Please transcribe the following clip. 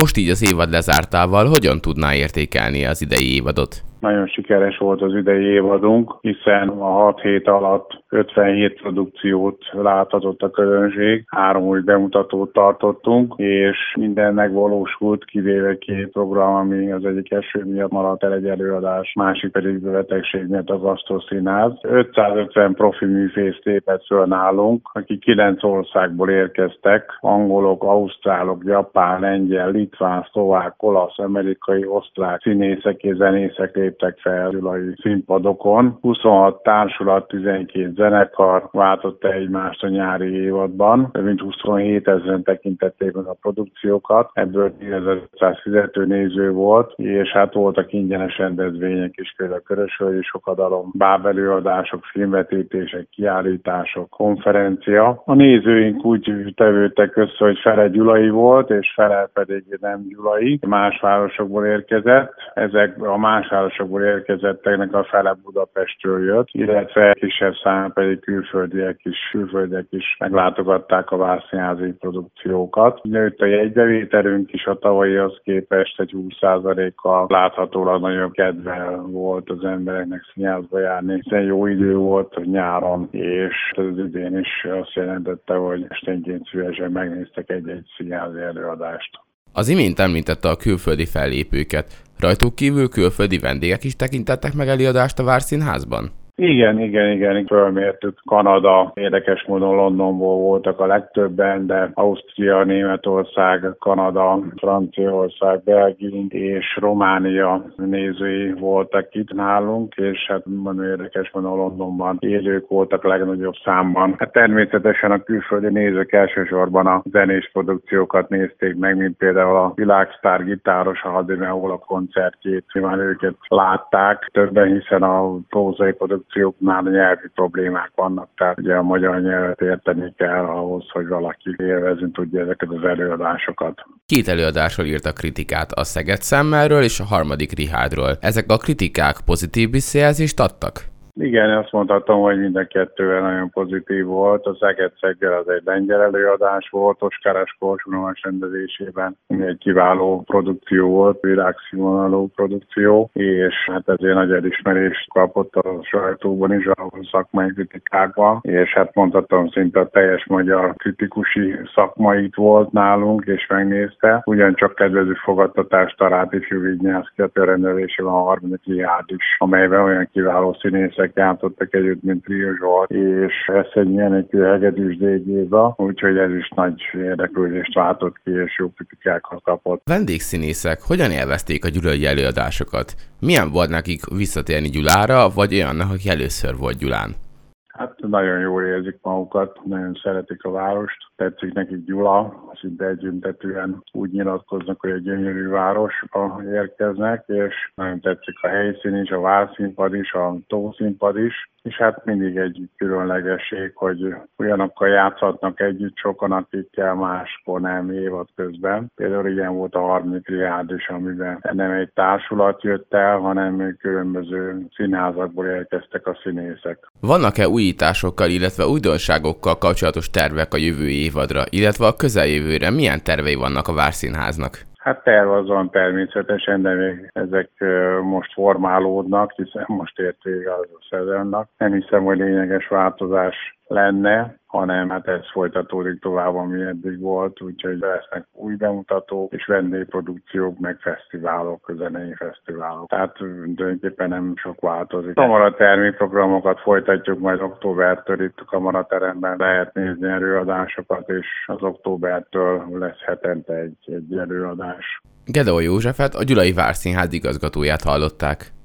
Most így az évad lezártával hogyan tudná értékelni az idei évadot? Nagyon sikeres volt az idei évadunk, hiszen a 6 hét alatt 57 produkciót láthatott a közönség, 3 új bemutatót tartottunk, és minden megvalósult, kivéve 2 program, ami az egyik eső miatt maradt el egy előadás, másik pedig betegség miatt a Gasztroszínház. 550 profi művész lépett föl nálunk, akik 9 országból érkeztek, angolok, ausztrálok, japán, lengyel, litván, szlovák, olasz, amerikai, osztrák színészek és zenészek léptek fel gyulai színpadokon. 26 társulat, 12 zenekar váltotta egymást a nyári évadban. Több mint 27 ezeren tekintették meg a produkciókat, ebből 10.500 fizető néző volt, és hát voltak ingyenes rendezvények is, például a Körösvölgyi Sokadalom, bábelőadások, filmvetítések, kiállítások, konferencia. A nézőink úgy tevődtek össze, hogy fele gyulai volt, és fele pedig nem gyulai. Más városokból érkezett. Ezek a más városokból érkezetteknek a fele Budapestről jött, illetve kisebb szám pedig külföldiek is meglátogatták a várszínházi produkciókat. Nőtt a jegybevételünk is a tavalyihoz képest egy 20%-kal, láthatólag nagyobb kedve volt az embereknek színházba járni, hiszen jó idő volt nyáron, és az idén is azt jelentette, hogy esténként szívesen megnéztek egy színházi előadást. Az imént említette a külföldi fellépőket. Rajtuk kívül külföldi vendégek is tekintettek meg előadást a Várszínházban? Igen, fölmértük. Kanada, érdekes módon Londonból voltak a legtöbben, de Ausztria, Németország, Kanada, Franciaország, Belgium és Románia nézői voltak itt nálunk, és hát érdekes módon Londonban élők voltak a legnagyobb számban. Hát természetesen a külföldi nézők elsősorban a zenés produkciókat nézték meg, mint például a világsztár gitáros, a Hadimeola koncertjét, nyilván őket látták többen, hiszen a prózai produkcióknál nyelvi problémák vannak, tehát ugye a magyar nyelvet érteni kell ahhoz, hogy valaki élvezni tudja ezeket az előadásokat. 2 előadásról írtak kritikát, a Szeged Szemmelről és a harmadik Richárdról. Ezek a kritikák pozitív visszajelzést adtak? Igen, azt mondhatom, hogy mind a kettővel nagyon pozitív volt. A Szeged-Szeggel az egy lengyel előadás volt, Oskáres Korsunovas rendezésében, ami egy kiváló produkció volt, világszínvonalú produkció, és hát ezért nagy elismerést kapott a sajtóban is, a szakmai kritikákban, és hát mondhatom, szinte a teljes magyar kritikusi szakma itt volt nálunk, és megnézte. Ugyancsak kedvező fogadtatást talált ifjú Vignyánszky rendezésében a harmadik Richárd is, amelyben olyan kiváló színészek játszottak együtt, mint Rio Zsolt, és ez egy Jenekő Hegedűs Dégyéva, úgyhogy ez is nagy érdeklődést váltott ki, és jó kritikákat kapott. Vendégszínészek hogyan élvezték a gyulai előadásokat? Milyen volt nekik visszatérni Gyulára, vagy olyannak, aki először volt Gyulán? Hát nagyon jól érzik magukat, nagyon szeretik a várost, tetszik nekik Gyula, szinte együttetően úgy nyilatkoznak, hogy egy gyönyörű városba érkeznek, és nagyon tetszik a helyszín is, a várszínpad is, a tószínpad is, és hát mindig egy különlegesség, hogy olyanokkal játszhatnak együtt sokan, akikkel máskor nem évad közben. Például ilyen volt a harmadik Richárd is, amiben nem egy társulat jött el, hanem különböző színházakból érkeztek a színészek. Vannak-e újításokkal, illetve újdonságokkal kapcsolatos tervek a jövő évadra, illetve a közeljövőre milyen tervei vannak a Várszínháznak? Hát terv az van természetesen, de még ezek most formálódnak, hiszen most ért vége az a szezonnak. Nem hiszem, hogy lényeges változás lenne, hanem hát ez folytatódik tovább, ami eddig volt, úgyhogy lesznek új bemutatók és vendégprodukciók, meg fesztiválok, zenei fesztiválok. Tehát tulajdonképpen nem sok változik. Kamaratermi programokat folytatjuk majd októbertől itt a kamarateremben. Lehet nézni előadásokat, és az októbertől lesz hetente egy előadás. Gedeon Józsefet, a Gyulai Várszínház igazgatóját hallották.